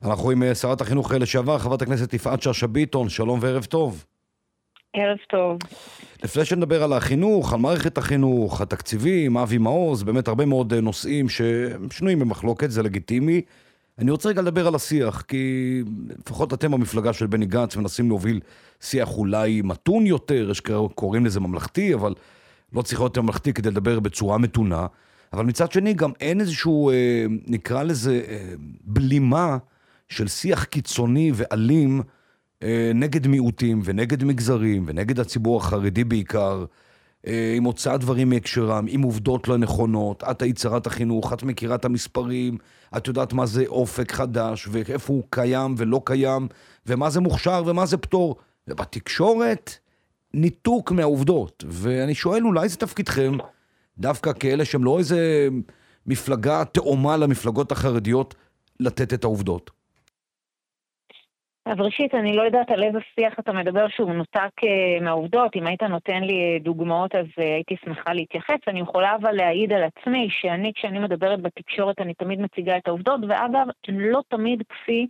אנחנו עם שרת החינוך לשעבר, חברת הכנסת יפעת שאשא ביטון. שלום וערב טוב. ערב טוב. לפני שנדבר על החינוך, על מערכת החינוך, התקציבים, אבי מעוז, באמת הרבה מאוד נושאים ששנויים במחלוקת, זה לגיטימי. אני רוצה רגע לדבר על השיח, כי לפחות אתם במפלגה של בני גנץ מנסים להוביל שיח אולי מתון יותר, יש קוראים לזה ממלכתי, אבל לא צריך להיות ממלכתי כדי לדבר בצורה מתונה. אבל מצד שני גם אין איזשהו, נקרא לזה, בלימה של שיח קיצוני ואלים נגד מיעוטים ונגד מגזרים ונגד הציבור החרדי בעיקר, עם הוצאת דברים מהקשרם, עם עובדות לא נכונות. את היית שרת החינוך, את מכירה את המספרים, את יודעת מה זה אופק חדש ואיפה הוא קיים ולא קיים, ומה זה מוכשר ומה זה פטור. ובתקשורת ניתוק מהעובדות. ואני שואל, אולי זה תפקידכם דווקא כאלה שהם לא איזה מפלגה תאומה למפלגות החרדיות לתת את העובדות? אז ראשית, אני לא יודעת על איזה שיח אתה מדבר שהוא נותק מהעובדות. אם היית נותן לי דוגמאות, אז הייתי שמחה להתייחס. אני יכולה אבל להעיד על עצמי כשאני מדברת בתקשורת, אני תמיד מציגה את העובדות, ואגב, לא תמיד כפי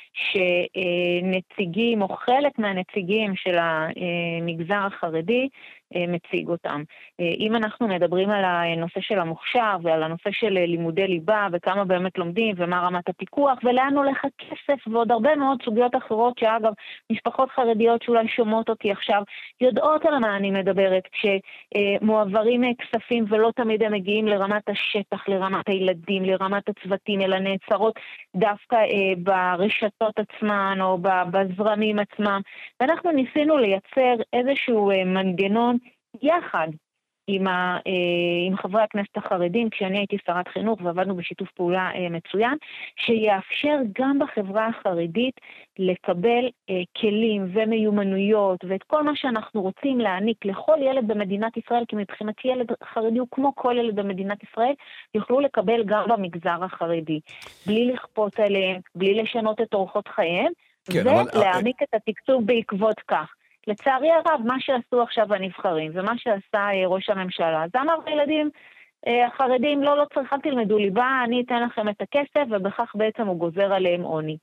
שנציגים או חלק מהנציגים של המגזר החרדי מציג אותם. אם אנחנו מדברים על הנושא של המוכשר ועל הנושא של לימודי ליבה וכמה באמת לומדים ומה רמת הפיקוח ולאן הולך הכסף ועוד הרבה מאוד סוגיות אחרות שאגב משפחות חרדיות שאולי שומעות אותי עכשיו יודעות על מה אני מדברת כשמועברים כספים ולא תמיד הם מגיעים לרמת השטח, לרמת הילדים, לרמת הצוותים, אלא נעצרות דווקא ברשתות עצמן או בזרמים עצמם. ואנחנו ניסינו לייצר איזשהו מנגנון יחד עם חברי הכנסת החרדים, כשאני הייתי שרת חינוך ועבדנו בשיתוף פעולה מצוין, שיאפשר גם בחברה החרדית לקבל כלים ומיומנויות ואת כל מה שאנחנו רוצים להעניק לכל ילד במדינת ישראל, כי מבחינת ילד חרדי הוא כמו כל ילד במדינת ישראל, יוכלו לקבל גם במגזר החרדי, בלי לכפות עליהם, בלי לשנות את אורחות חייהם, כן, ולהעמיק את התקצוב בעקבות כך. לצערי הרב, מה שעשו עכשיו הנבחרים, ומה שעשה ראש הממשלה, זה אמר לילדים החרדים, לא צריך, תלמדו ליבה, אני אתן לכם את הכסף, ובכך בעצם הוא גוזר עליהם עוני.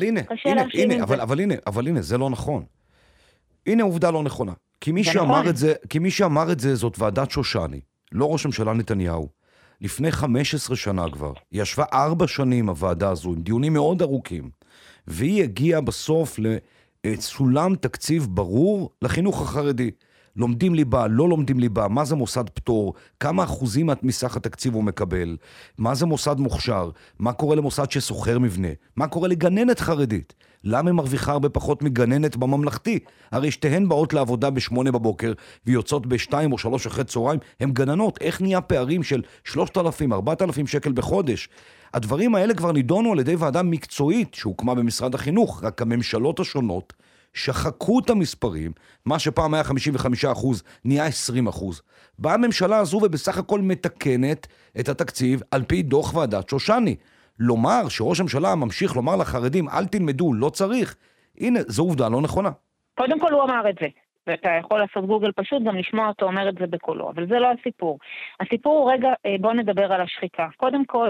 אבל הנה, זה לא נכון. הנה עובדה לא נכונה. כי מי שאמר את זה, זאת ועדת שושני, לא ראש הממשלה נתניהו. לפני 15 שנה כבר, היא ישבה 4 שנים הוועדה הזו, עם דיונים מאוד ארוכים, והיא הגיעה בסוף סולם תקציב ברור לחינוך החרדי. לומדים ליבה, לא לומדים ליבה, מה זה מוסד פטור, כמה אחוזים מסך התקציב הוא מקבל, מה זה מוסד מוכשר, מה קורה למוסד שסוחר מבנה, מה קורה לגננת חרדית, למה היא מרוויחה הרבה פחות מגננת בממלכתי, הרי שתיהן באות לעבודה ב8 בבוקר ויוצאות ב2 או 3 אחרי צהריים, הן גננות, איך נהיה פערים של 3,000-4,000 שקל בחודש? הדברים האלה כבר נידונו על ידי ועדה מקצועית שהוקמה במשרד החינוך, רק הממשלות השונות שחקו את המספרים, מה שפעם היה 55% נהיה 20%. באה הממשלה הזו ובסך הכל מתקנת את התקציב על פי דוח ועדת שושני. לומר שראש הממשלה ממשיך לומר לחרדים אל תלמדו, לא צריך, הנה, זו עובדה לא נכונה. קודם כל הוא אמר את זה. ואתה יכול לעשות גוגל פשוט, גם לשמוע אותו אומר את זה בקולו, אבל זה לא הסיפור. הסיפור הוא רגע, בוא נדבר על השחיקה. קודם כל,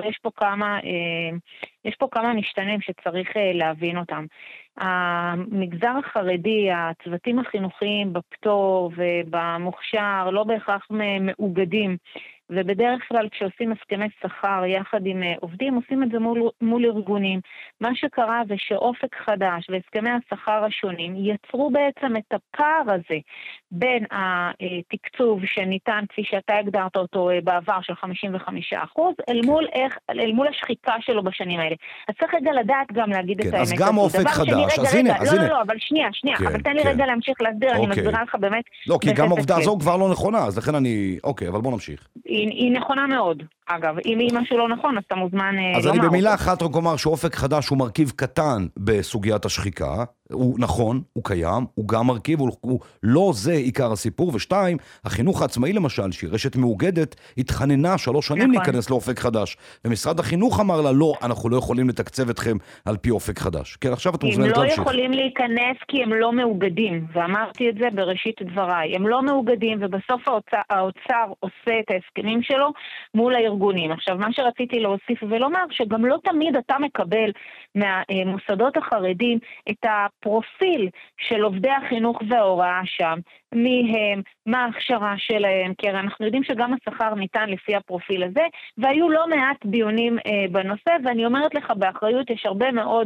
יש פה כמה משתנים שצריך להבין אותם. המגזר החרדי, הצוותים החינוכיים בפטור ובמוכשר, לא בהכרח מאוגדים, ובדרך כלל כשעושים הסכמי שכר יחד עם עובדים, עושים את זה מול ארגונים. מה שקרה זה שאופק חדש והסכמי השכר השונים יצרו בעצם את הפער הזה בין התקצוב שניתן, כפי שאתה הגדרת אותו בעבר של 55%, אל מול השחיקה שלו בשנים האלה. אז צריך רגע לדעת גם להגיד את האמת. אז גם אופק חדש, אז הנה. לא, אבל שנייה, אבל תן לי רגע להמשיך להסביר, אני מסבירה לך באמת. לא, כי גם העובדה הזו כבר לא נכונה, אז לכן אבל בוא נמשיך. היא נכונה מאוד. אגב, אם משהו לא נכון, אז אתה מוזמן אז אני במילה אחת רק אומר שאופק חדש הוא מרכיב קטן בסוגיית השחיקה, הוא נכון, הוא קיים, הוא גם מרכיב, הוא לא זה עיקר הסיפור, ושתיים, החינוך העצמאי למשל, שהיא רשת מאוגדת, התחננה 3 שנים נכון. להיכנס לאופק חדש, ומשרד החינוך אמר לה, לא, אנחנו לא יכולים לתקצב אתכם על פי אופק חדש. כן, עכשיו את מוזמנת להמשיך. הם לא יכולים להיכנס כי הם לא מאוגדים, ואמרתי את זה בראשית דבריי. הם לא מאוגדים, ובסוף האוצר עושה את ההסכמים שלו מול הארגונים. עכשיו, מה שרציתי להוסיף ולומר, שגם לא תמיד אתה מקבל מהמוסדות החרדים את הפרופיל של עובדי החינוך וההוראה שם, מי הם, מה ההכשרה שלהם, כי אנחנו יודעים שגם השכר ניתן לפי הפרופיל הזה, והיו לא מעט דיונים בנושא, ואני אומרת לך באחריות, יש הרבה מאוד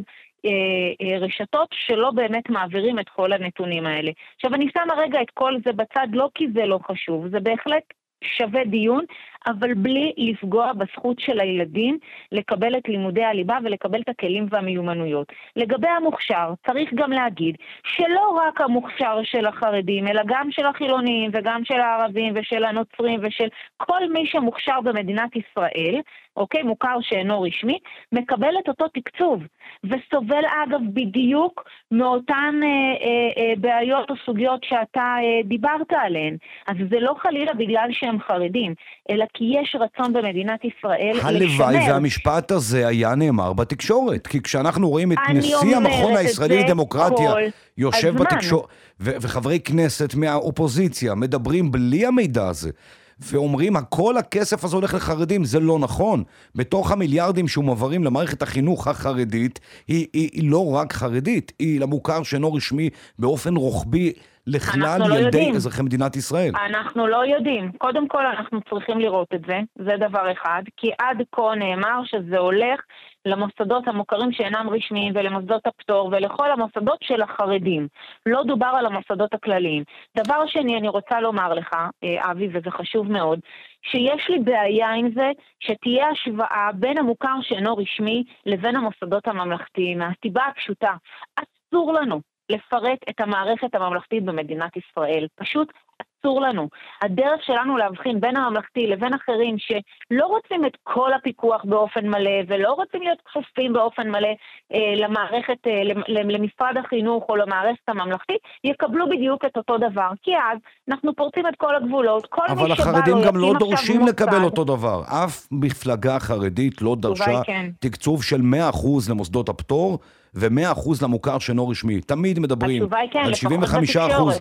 רשתות שלא באמת מעבירים את כל הנתונים האלה. עכשיו אני שמה רגע את כל זה בצד, לא כי זה לא חשוב, זה בהחלט שווה דיון, אבל בלי לפגוע בזכות של הילדים לקבל את לימודי הליבה ולקבל את הכלים והמיומנויות. לגבי המוכשר, צריך גם להגיד שלא רק המוכשר של החרדים, אלא גם של החילונים וגם של הערבים ושל הנוצרים ושל כל מי שמוכשר במדינת ישראל, אוקיי, מוכר שאינו רשמי, מקבל את אותו תקצוב, וסובל אגב בדיוק מאותן בעיות או סוגיות שאתה דיברת עליהן. אז זה לא חלילה בגלל שהם חרדים, אלא כי יש רצון במדינת ישראל לשמר. הלוואי והמשפט הזה היה נאמר בתקשורת, כי כשאנחנו רואים את נשיא המכון הישראלי לדמוקרטיה יושב בתקשורת, וחברי כנסת מהאופוזיציה מדברים בלי המידע הזה, ואומרים, כל הכסף הזה הולך לחרדים, זה לא נכון. בתוך המיליארדים שהוא מעברים למערכת החינוך החרדית, היא לא רק חרדית, היא למוכר שאינו רשמי באופן רוחבי לכלל ילדי אזרחי מדינת ישראל. אנחנו לא יודעים. קודם כל אנחנו צריכים לראות את זה, זה דבר אחד, כי עד כה נאמר שזה הולך למוסדות המוכרים שאינם רשמיים ולמוסדות הפטור ולכל המוסדות של החרדים. לא דובר על המוסדות הכלליים. דבר שני, אני רוצה לומר לך, אבי, וזה חשוב מאוד, שיש לי בעיה עם זה שתהיה השוואה בין המוכר שאינו רשמי לבין המוסדות הממלכתיים. הסיבה הפשוטה, אסור לנו לפרט את המערכת הממלכתית במדינת ישראל. פשוט אסור לנו. הדרך שלנו להבחין בין הממלכתי לבין אחרים שלא רוצים את כל הפיקוח באופן מלא, ולא רוצים להיות כפופים באופן מלא למערכת, למשרד החינוך או למערכת הממלכתית, יקבלו בדיוק את אותו דבר. כי אז אנחנו פורצים את כל הגבולות. כל אבל החרדים גם לא דורשים לקבל אותו דבר. אף מפלגה חרדית לא דרשה תקצוב של 100% למוסדות הפטור, ו100% למוכר שאינו רשמי. תמיד מדברים על 75%.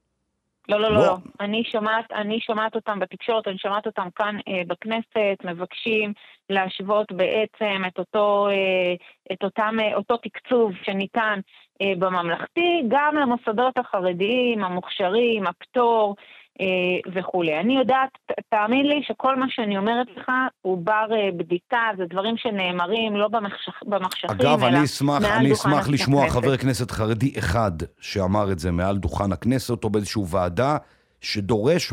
לא. אני שומעת אותם בתקשורת, אני שומעת אותם כאן בכנסת, מבקשים להשוות בעצם את אותו תקצוב שניתן בממלכתי, גם למוסדות החרדיים, המוכשרים, הפטור וכו'. אני יודעת, תאמין לי שכל מה שאני אומרת לך הוא בר בדיקה, זה דברים שנאמרים לא במחשכים, אגב, אני אשמח לשמוע חבר כנסת חרדי אחד שאמר את זה מעל דוכן הכנסת או באיזשהו ועדה, שדורש 100%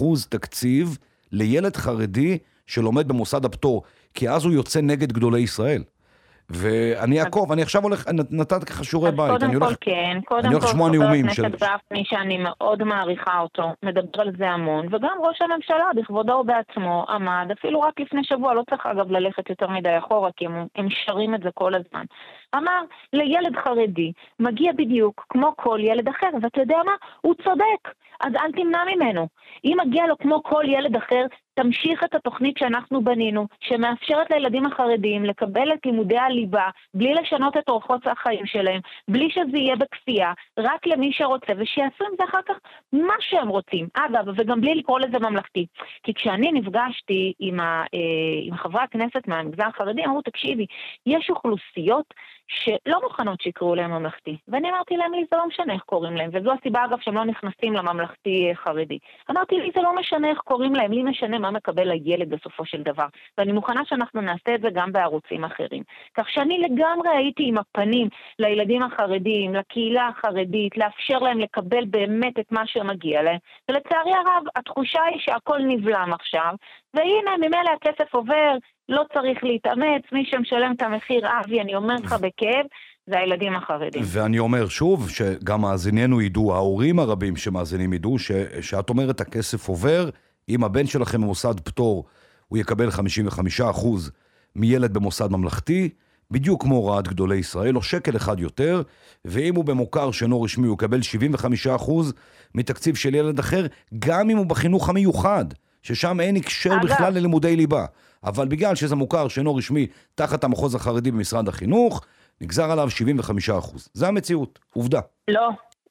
תקציב לילד חרדי שלומד במוסד הפטור, כי אז הוא יוצא נגד גדולי ישראל. ואני אעקוב, אני עכשיו הולך, נתת ככה שיעורי בית. קודם כל כן, קודם כל חבר הכנסת גפני שאני מאוד מעריכה אותו, מדבר על זה המון, וגם ראש הממשלה בכבודו ובעצמו עמד, אפילו רק לפני שבוע, לא צריך אגב ללכת יותר מדי אחורה, כי הם שרים את זה כל הזמן. אמר, לילד חרדי מגיע בדיוק כמו כל ילד אחר, ואתה יודע מה? הוא צודק, אז אל תמנע ממנו. אם מגיע לו כמו כל ילד אחר, תמשיך את התוכנית שאנחנו בנינו, שמאפשרת לילדים החרדים לקבל את לימודי הליבה, בלי לשנות את אורחות החיים שלהם, בלי שזה יהיה בכפייה, רק למי שרוצה, ושיעשו עם זה אחר כך מה שהם רוצים. אגב, וגם בלי לקרוא לזה ממלכתי. כי כשאני נפגשתי עם חברי הכנסת מהמגזר החרדי, אמרו, תקשיבי, יש אוכלוסיות שלא מוכנות שיקראו להם ממלכתי. ואני אמרתי להם, לי זה לא משנה איך קוראים להם, וזו הסיבה אגב שהם לא נכנסים לממלכתי חרדי. אמרתי לי, זה לא משנה איך קוראים להם, לי משנה מה מקבל הילד בסופו של דבר. ואני מוכנה שאנחנו נעשה את זה גם בערוצים אחרים. כך שאני לגמרי הייתי עם הפנים לילדים החרדים, לקהילה החרדית, לאפשר להם לקבל באמת את מה שמגיע להם. ולצערי הרב, התחושה היא שהכל נבלם עכשיו, והנה, ממילא הכסף עובר, לא צריך להתאמץ, מי שמשלם את המחיר, אבי, אני אומר לך בכאב, זה הילדים החרדים. ואני אומר שוב, שגם מאזיננו ידעו, ההורים הרבים שמאזינים ידעו, שאת אומרת הכסף עובר, אם הבן שלכם במוסד פטור, הוא יקבל 55% מילד במוסד ממלכתי, בדיוק כמו הוראת גדולי ישראל, או שקל אחד יותר, ואם הוא במוכר שאינו רשמי, הוא יקבל 75% מתקציב של ילד אחר, גם אם הוא בחינוך המיוחד, ששם אין הקשר בכלל ללימודי ליבה. אבל בגלל שזה מוכר שאינו רשמי, תחת המחוז החרדי במשרד החינוך, נגזר עליו 75%. זה המציאות, עובדה. לא.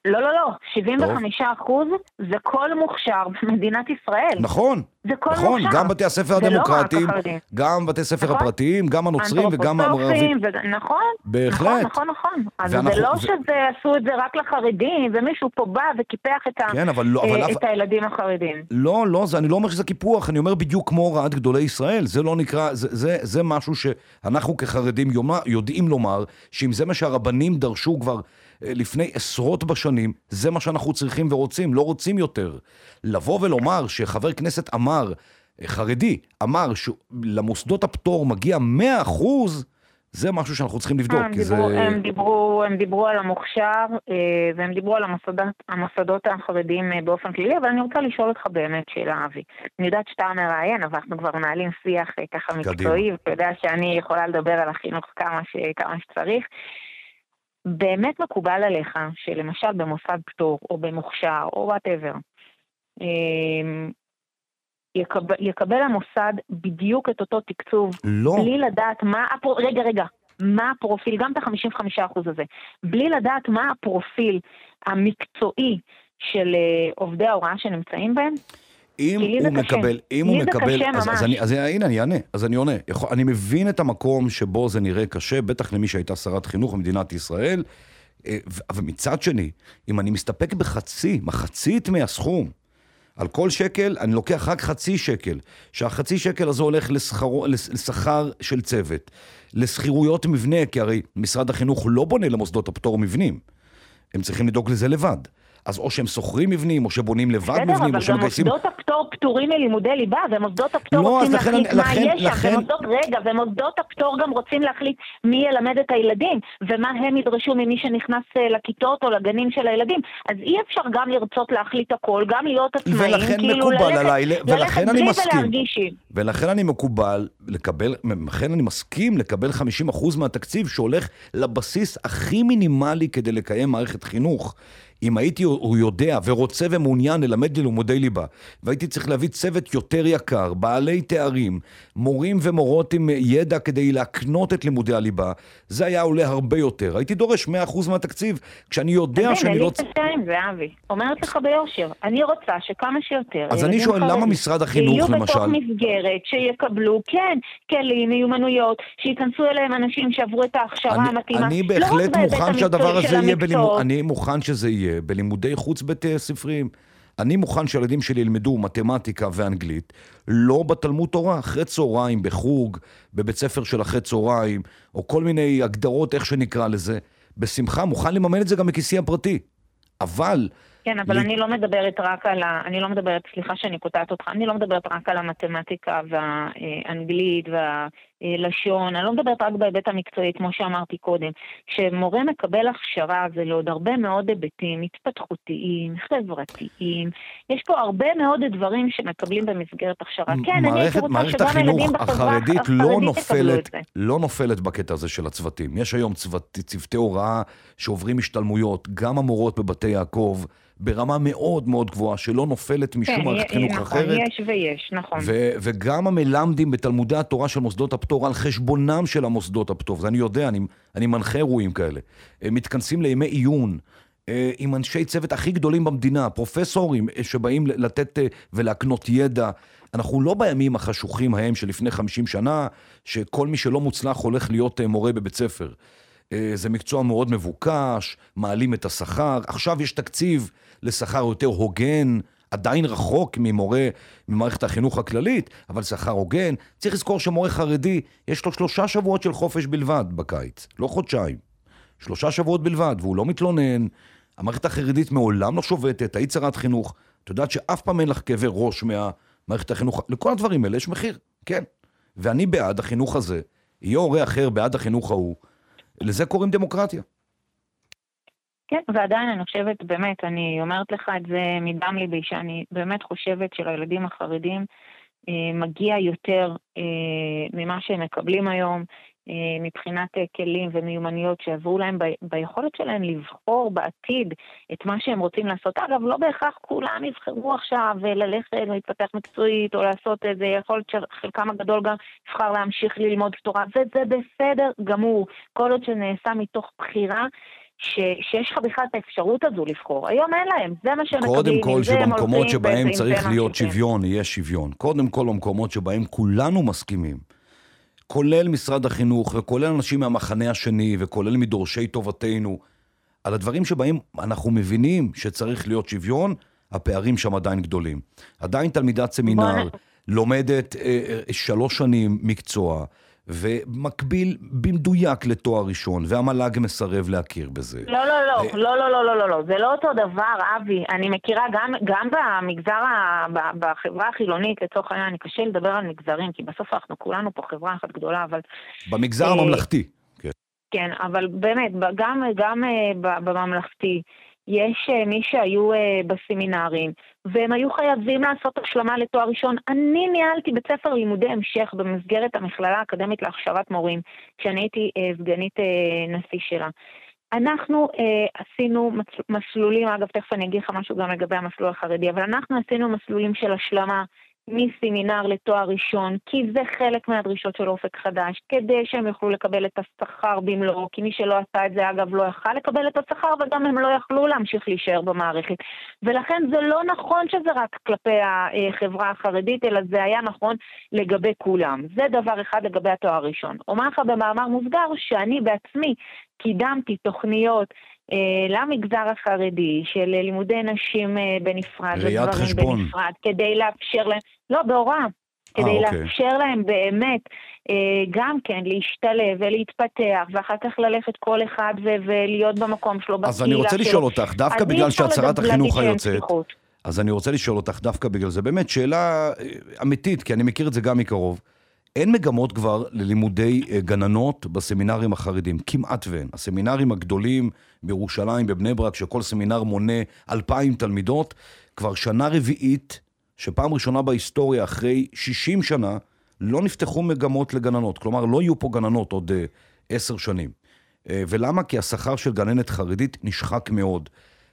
75% זה כל מוכשר במדינת ישראל. נכון, נכון, גם בתי הספר הדמוקרטיים, גם בתי הספר הפרטיים, גם הנוצרים וגם הערבים. נכון, בהחלט. נכון. אז זה לא שעשו את זה רק לחרדים, ומישהו פה בא וקיפח את הילדים החרדים. לא, אני לא אומר שזה קיפוח, אני אומר בדיוק כמו הוראת גדולי ישראל, זה לא נקרא, זה משהו שאנחנו כחרדים יודעים לומר, שאם זה מה שהרבנים דרשו כבר לפני עשרות בשנים, זה מה שאנחנו צריכים ורוצים, לא רוצים יותר. לבוא ולומר שחבר כנסת חרדי אמר שלמוסדות הפטור מגיע 100%, זה משהו שאנחנו צריכים לבדוק. הם דיברו על המוכשר, והם דיברו על המוסדות החרדיים באופן כללי, אבל אני רוצה לשאול אותך באמת שאלה, אבי. אני יודעת שאתה מראיין, אבל אנחנו כבר מעלים שיח ככה מקצועי, ואתה יודע שאני יכולה לדבר על החינוך כמה שצריך. באמת מקובל עליך שלמשל במוסד פטור או במוכשר או whatever, יקבל המוסד בדיוק את אותו תקצוב, לא. בלי לדעת מה הפרופיל, גם את ה-55% הזה, בלי לדעת מה הפרופיל המקצועי של עובדי ההוראה שנמצאים בהם? אם הוא מקבל, אז הנה אני אענה, אני מבין את המקום שבו זה נראה קשה, בטח למי שהייתה שרת חינוך במדינת ישראל, אבל מצד שני, אם אני מסתפק מחצית מהסכום, על כל שקל אני לוקח רק חצי שקל, שהחצי שקל הזה הולך לשכר של צוות, לסחירויות מבנה, כי הרי משרד החינוך לא בונה למוסדות הפטור מבנים, הם צריכים לדאוג לזה לבד. אז או שהם סוחרים מבנים, או שבונים לבד מבנים, או שמגייסים... אבל גם מוסדות הפטור פטורים מלימודי ליבה, ומוסדות הפטור רוצים להחליט מה יש שם, ומוסדות הפטור גם רוצים להחליט מי ילמד את הילדים, ומה הם ידרשו ממי שנכנס לכיתות או לגנים של הילדים. אז אי אפשר גם לרצות להחליט הכל, גם להיות עצמאים, ולכן מקובל עליי, ולכן אני מסכים. ולכן אני מסכים לקבל 50% מהתקציב שהולך לבסיס הכי מינימלי כדי לקיים מערכת חינוך. אם הוא יודע ורוצה ומעוניין ללמד לימודי ליבה, והייתי צריך להביא צוות יותר יקר, בעלי תארים, מורים ומורות עם ידע כדי להקנות את לימודי הליבה, זה היה עולה הרבה יותר. הייתי דורש 100% מהתקציב, כשאני יודע שאני לא... ואבי, אומרת לך ביושר, אני רוצה שכמה שיותר... אז אני שואל, למה משרד החינוך למשל... יהיו בתוך מסגרת שיקבלו, כן, כלים, מיומנויות, שיכנסו אליהם אנשים שעברו את ההכשרה המתאימה. אני בהחלט מוכן שהדבר הזה יהיה אני מוכן שזה יהיה בלימודי חוץ בתי ספרים. אני מוכן שהילדים שלי ילמדו מתמטיקה ואנגלית, לא בתלמוד תורה, אחרי צהריים, בחוג, בבית ספר של אחרי צהריים, או כל מיני הגדרות, איך שנקרא לזה. בשמחה, מוכן לממן את זה גם מכיסי הפרטי. אבל... כן, אבל אני לא מדברת רק על סליחה שאני קוטעת אותך, אני לא מדברת רק על המתמטיקה והאנגלית והלשון, אני לא מדברת רק בהיבט המקצועי, כמו שאמרתי קודם. כשמורה מקבל הכשרה, זה לעוד הרבה מאוד היבטים, התפתחותיים, חברתיים, יש פה הרבה מאוד דברים שמקבלים במסגרת הכשרה. כן, אני הייתי רוצה שגם ילדים בחברה החרדית יקבלו את זה. לא נופלת בקטע הזה של הצוותים. יש היום צוותי הוראה שעוברים השתלמויות, גם המורות בבתי יעקב, ברמה מאוד מאוד גבוהה, שלא נופלת משום מערכת חינוך אחרת. יש, נכון. וגם המלמדים בתלמודי התורה של מוסדות הפטור, על חשבונם של המוסדות הפטור. זה אני יודע, אני מנחה אירועים כאלה. הם מתכנסים לימי עיון, עם אנשי צוות הכי גדולים במדינה, פרופסורים שבאים לתת ולהקנות ידע. אנחנו לא בימים החשוכים ההם שלפני 50 שנה, שכל מי שלא מוצלח הולך להיות מורה בבית ספר. זה מקצוע מאוד מבוקש, מעלים את השכר, עכשיו יש תקציב לשכר יותר הוגן, עדיין רחוק ממערכת החינוך הכללית, אבל שכר הוגן. צריך לזכור שמורה חרדי, יש לו 3 שבועות של חופש בלבד בקיץ, לא חודשיים. 3 שבועות בלבד, והוא לא מתלונן. המערכת החרדית מעולם לא שובתת, היית שרת חינוך. את יודעת שאף פעם אין לך כאבי ראש מהמערכת החינוך. לכל הדברים האלה יש מחיר, כן. ואני בעד החינוך הזה, יהיה הורה אחר בעד החינוך ההוא. לזה קוראים דמוקרטיה. כן, ועדיין אני חושבת, באמת, אני אומרת לך את זה מדם ליבי, שאני באמת חושבת שלילדים החרדים מגיע יותר ממה שהם מקבלים היום. מבחינת כלים ומיומנויות שעזרו להם ביכולת שלהם לבחור בעתיד את מה שהם רוצים לעשות. אגב, לא בהכרח כולם יבחרו עכשיו ללכת להתפתח מקצועית או לעשות את זה, יכול להיות שחלקם הגדול גם יבחר להמשיך ללמוד תורה, וזה בסדר גמור, כל עוד שנעשה מתוך בחירה, שיש לך בכלל את האפשרות הזו לבחור. היום אין להם, זה מה שהם מקבלים. קודם כל שבמקומות שבהם צריך להיות שוויון, יהיה שוויון. קודם כל במקומות שבהם כולנו מסכימים, כולל משרד החינוך וכולל אנשים מהמחנה השני וכולל מדורשי טובתנו, על הדברים שבהם אנחנו מבינים שצריך להיות שוויון, הפערים שם עדיין גדולים. עדיין תלמידת סמינר לומדת 3 שנים מקצוע, ומקביל במדויק לתואר ראשון, והמל"ג מסרב להכיר בזה. לא, זה לא אותו דבר, אבי. אני מכירה גם במגזר, בחברה החילונית, לצורך העניין, אני קשה לדבר על מגזרים, כי בסוף אנחנו כולנו פה חברה אחת גדולה, אבל... במגזר הממלכתי. כן, אבל באמת, גם בממלכתי, יש מי שהיו בסמינרים, והם היו חייבים לעשות השלמה לתואר ראשון. אני ניהלתי בית ספר לימודי המשך במסגרת המכללה האקדמית להכשרת מורים, כשאני הייתי סגנית נשיא שלה. אנחנו עשינו מסלולים, אגב, תכף אני אגיד לך משהו גם לגבי המסלול החרדי, אבל אנחנו עשינו מסלולים של השלמה, מסמינר לתואר ראשון, כי זה חלק מהדרישות של אופק חדש, כדי שהם יוכלו לקבל את השכר במלואו, כי מי שלא עשה את זה אגב לא יכל לקבל את השכר, וגם הם לא יכלו להמשיך להישאר במערכת. ולכן זה לא נכון שזה רק כלפי החברה החרדית, אלא זה היה נכון לגבי כולם. זה דבר אחד לגבי התואר הראשון. אומר לך במאמר מוסגר שאני בעצמי קידמתי תוכניות למגזר החרדי של לימודי נשים בנפרד ודברים בנפרד, כדי לאפשר להם, לא בהוראה, כדי לאפשר להם באמת גם כן להשתלב ולהתפתח, ואחר כך ללכת כל אחד ולהיות במקום שלו. אז אני רוצה לשאול אותך, דווקא בגלל שהצהרת החינוך היוצאת, אז אני רוצה לשאול אותך דווקא בגלל זה, באמת שאלה אמיתית, כי אני מכיר את זה גם מקרוב, אין מגמות כבר ללימודי גננות בסמינרים החרדים, כמעט ואין. הסמינרים הגדולים בירושלים, בבני ברק, שכל סמינר מונה 2,000 תלמידות, כבר שנה רביעית, שפעם ראשונה בהיסטוריה, אחרי 60 שנה, לא נפתחו מגמות לגננות. כלומר, לא יהיו פה גננות עוד 10 שנים. ולמה? כי השכר של גננת חרדית נשחק מאוד.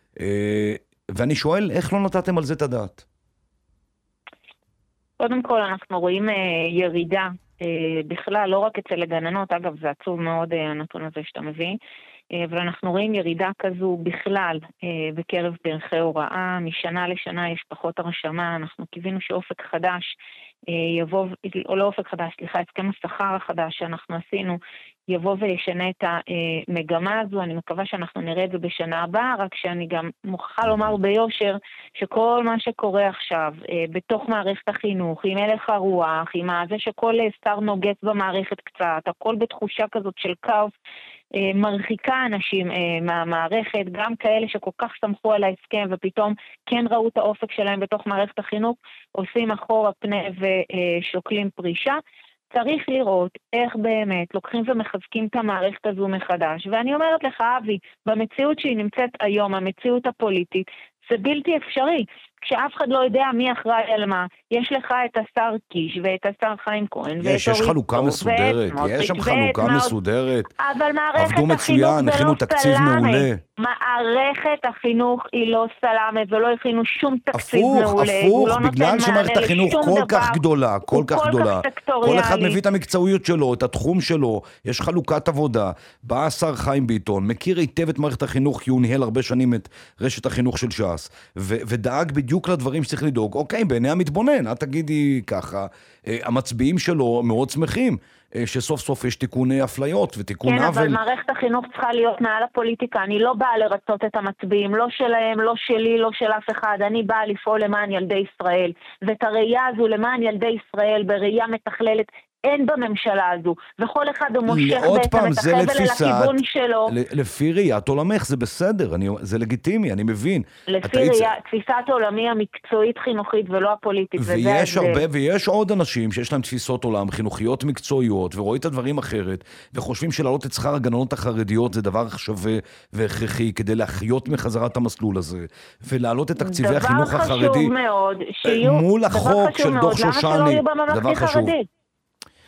ואני שואל, איך לא נתתם על זה את הדעת? קודם כל אנחנו רואים ירידה בכלל, לא רק אצל הגננות, אגב זה עצוב מאוד הנתון הזה שאתה מביא, אבל אנחנו רואים ירידה כזו בכלל בקרב פרחי הוראה, משנה לשנה יש פחות הרשמה, אנחנו קיווינו שאופק חדש יבוא, או לא אופק חדש, סליחה, הסכם השכר החדש שאנחנו עשינו, יבוא וישנה את המגמה הזו. אני מקווה שאנחנו נראה את זה בשנה הבאה, רק שאני גם מוכרחה לומר ביושר שכל מה שקורה עכשיו בתוך מערכת החינוך, עם הלך הרוח, עם זה שכל שר נוגס במערכת קצת, הכל בתחושה כזאת של כאוס, מרחיקה אנשים מהמערכת, גם כאלה שכל כך סמכו על ההסכם ופתאום כן ראו את האופק שלהם בתוך מערכת החינוך, עושים אחורה פנה ושוקלים פרישה. צריך לראות איך באמת לוקחים ומחזקים את המערכת הזו מחדש. ואני אומרת לך, אבי, במציאות שהיא נמצאת היום, המציאות הפוליטית, זה בלתי אפשרי. כשאף אחד לא יודע מי אחראי על מה, יש לך את השר קיש ואת השר חיים כהן. יש חלוקה מסודרת, יש שם חלוקה מסודרת. אבל מערכת עבדו מצוין, הכינו תקציב מעולה. מערכת החינוך היא לא סלאמה, ולא הכינו שום תקציב מעולה. הפוך, בגלל שמערכת החינוך כל כך גדולה, כל כך גדולה. כל אחד מביא את המקצועיות שלו, את התחום שלו, יש חלוקת עבודה. בא השר חיים ביטון, מכיר היטב את מערכת החינוך, כי הוא ניהל הרבה שנים את רשת החינוך של ש"ס, ודאג בדיוק לדברים שצריך לדאוג. אוקיי, בעיני המתבונן, את תגידי ככה, המצביעים שלו מאוד שמחים, שסוף סוף יש תיקוני אפליות ותיקון עוול. כן, אבל מערכת החינוך צריכה להיות מעל הפוליטיקה. אני לא באה לרצות את המצביעים, לא שלהם, לא שלי, לא של אף אחד. אני באה לפעול למען ילדי ישראל. ואת הראייה הזו למען ילדי ישראל, בראייה מתכללת, אין בממשלה הזו, וכל אחד הוא מושך בעצם את החבל אל הכיוון שלו. לפי ראיית עולמך זה בסדר, זה לגיטימי, אני מבין. לפי תפיסת עולמי המקצועית חינוכית ולא הפוליטית, ויש עוד אנשים שיש להם תפיסות עולם חינוכיות מקצועיות, ורואים את הדברים אחרת, וחושבים שלהעלות את שכר הגננות החרדיות זה דבר שווה והכרחי, כדי להחיות מחזרת המסלול הזה, ולהעלות את תקציבי החינוך החרדי מול החוק של דוח שושני, דבר חשוב.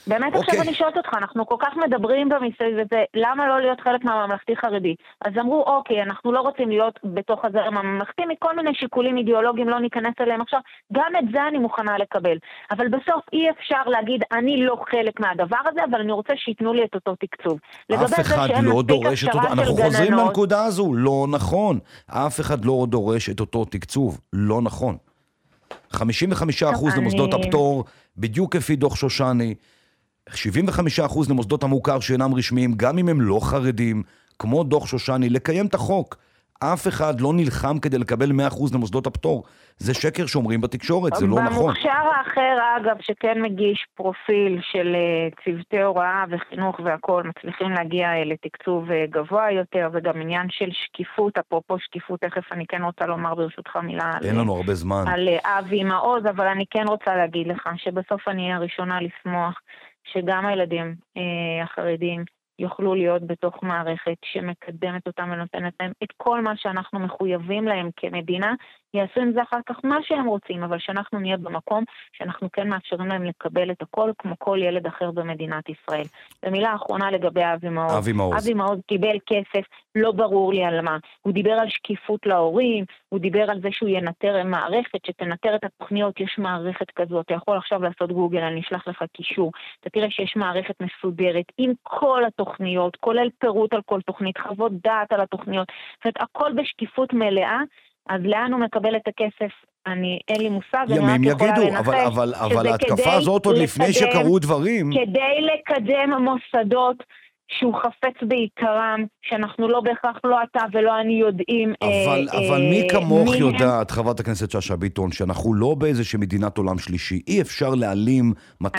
באמת עכשיו אני שואלת אותך, אנחנו כל כך מדברים במסביב וזה, למה לא להיות חלק מהממלכתי חרדי? אז אמרו, אוקיי, אנחנו לא רוצים להיות בתוך הזרם הממלכתי, מכל מיני שיקולים אידיאולוגיים לא ניכנס אליהם עכשיו, גם את זה אני מוכנה לקבל. אבל בסוף אי אפשר להגיד, אני לא חלק מהדבר הזה, אבל אני רוצה שיתנו לי את אותו תקצוב. אף אחד לא דורש את אותו, אנחנו חוזרים לנקודה הזו, לא נכון. אף אחד לא דורש את אותו תקצוב, לא נכון. 55% למוסדות הפטור, בדיוק כפי דוח שושני, 75% למוסדות המוכר שאינם רשמיים, גם אם הם לא חרדים, כמו דוח שושני, לקיים את החוק. אף אחד לא נלחם כדי לקבל 100% למוסדות הפטור. זה שקר שאומרים בתקשורת, זה לא נכון. במוכשר האחר, אגב, שכן מגיש פרופיל של צוותי הוראה וחינוך והכל, מצליחים להגיע לתקצוב גבוה יותר, וגם עניין של שקיפות, אפרופו שקיפות, תכף אני כן רוצה לומר ברשותך מילה אין לנו הרבה זמן. על אבי מעוז, אבל אני כן רוצה להגיד לך שבסוף אני אהיה הראשונה לשמוח שגם הילדים החרדים יוכלו להיות בתוך מערכת שמקדמת אותם ונותנת להם את כל מה שאנחנו מחויבים להם כמדינה, יעשו עם זה אחר כך מה שהם רוצים, אבל שאנחנו נהיה במקום שאנחנו כן מאפשרים להם לקבל את הכל כמו כל ילד אחר במדינת ישראל. במילה האחרונה לגבי אבי מעוז. אבי מעוז קיבל כסף, לא ברור לי על מה. הוא דיבר על שקיפות להורים, הוא דיבר על זה שהוא ינטר מערכת, שתנטר את התוכניות, יש מערכת כזו, אתה יכול עכשיו לעשות גוגל, אני אשלח לך קישור, אתה תראה שיש מערכת מסודרת עם כל התוכניות, כולל פירוט על כל תוכנית, חוות דעת על התוכניות, זאת אומרת, הכל בשקיפות מלאה, אז לאן הוא מקבל את הכסף? אין לי מושג, אני רק יכולה לנחש, אבל ההתקפה הזאת עוד לפני שקרו דברים. כדי לקדם מוסדות שהוא חפץ בעיקרם, שאנחנו לא בהכרח לא אתה ולא אני יודעים. אבל מי כמוך יודעת, חברת הכנסת שאשא ביטון, שאנחנו לא באיזושהי מדינת עולם שלישי. אי אפשר להעלים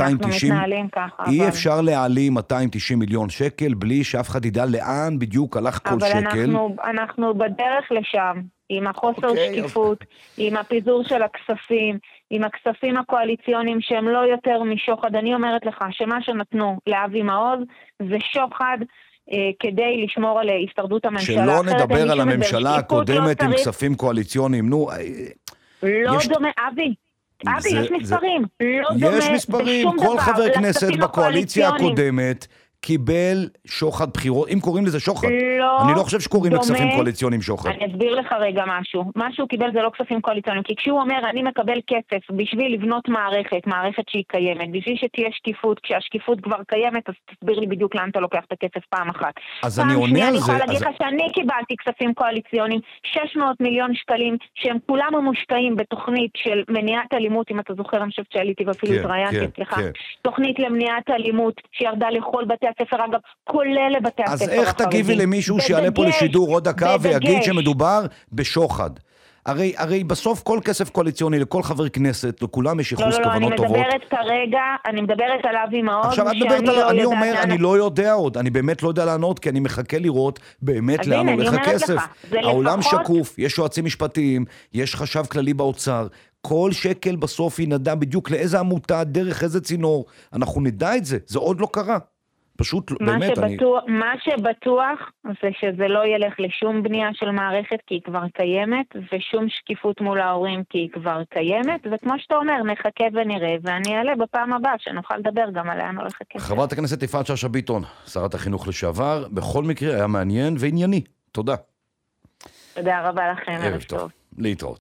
290 מיליון שקל, בלי שאף אחד ידע לאן בדיוק הלך כל שקל. אבל אנחנו בדרך לשם. עם החוסר שקיפות, עם הפיזור של הכספים, עם הכספים הקואליציוניים שהם לא יותר משוחד. אני אומרת לך שמה שנתנו לאבי מעוז זה שוחד כדי לשמור על הישרדות הממשלה. שלא נדבר על הממשלה הקודמת עם כספים קואליציוניים. נו, לא דומה, אבי, יש מספרים. לא דומה יש מספרים, כל חבר כנסת בקואליציה הקודמת קיבל שוחד בחירות, אם קוראים לזה שוחד. אני לא חושב שקוראים לכספים קואליציוניים שוחד. אני אסביר לך רגע משהו. מה שהוא קיבל זה לא כספים קואליציוניים, כי כשהוא אומר, אני מקבל כסף בשביל לבנות מערכת שהיא קיימת, בשביל שתהיה שקיפות, כשהשקיפות כבר קיימת, אז תסביר לי בדיוק לאן אתה לוקח את הכסף פעם אחת. אז אני עונה על זה. אני יכולה להגיד לך שאני קיבלתי כספים קואליציוניים, 600 מיליון שקלים, שהם כולם מושקעים בתוכנית של מניעת אלימות, אם אתה זוכר, אני חושבת שעליתי ואפילו התראיינתי אצלך. תוכנית למניעת אלימות שירדה לכל בתי הספר, אגב, כולל לבתי הספר. אז איך תגיבי למישהו שיעלה פה לשידור עוד דקה ויגיד שמדובר בשוחד? הרי בסוף כל כסף קואליציוני לכל חבר כנסת, לכולם יש יחוס כוונות טובות. אני מדברת על אבי מעוז. עכשיו את מדברת על, אני אומר, אני לא יודע עוד, אני באמת לא יודע לענות, כי אני מחכה לראות באמת לאן הולך הכסף. העולם שקוף, יש יועצים משפטיים, יש חשב כללי באוצר, כל שקל בסוף ינדע בדיוק לאיזה עמותה, דרך איזה צינור, אנחנו נדע את זה, זה עוד לא קרה. פשוט, באמת, מה שבטוח זה שזה לא ילך לשום בנייה של מערכת כי היא כבר קיימת, ושום שקיפות מול ההורים כי היא כבר קיימת, וכמו שאתה אומר, נחכה ונראה, ואני אעלה בפעם הבאה שנוכל לדבר גם עליה הולך הכסף. חברת הכנסת יפעת שאשא ביטון, שרת החינוך לשעבר, בכל מקרה היה מעניין וענייני. תודה. תודה רבה לכם, ערב טוב. להתראות.